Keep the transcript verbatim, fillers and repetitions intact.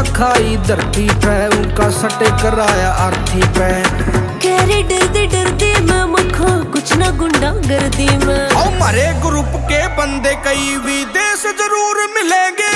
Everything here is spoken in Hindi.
खाई धरती पे, उनका सटे कराया आरती पे। कह रही डरते डरते मैं मखो कुछ ना गुंडा गर्दी में। हमारे ग्रुप के बंदे कई विदेश जरूर मिलेंगे।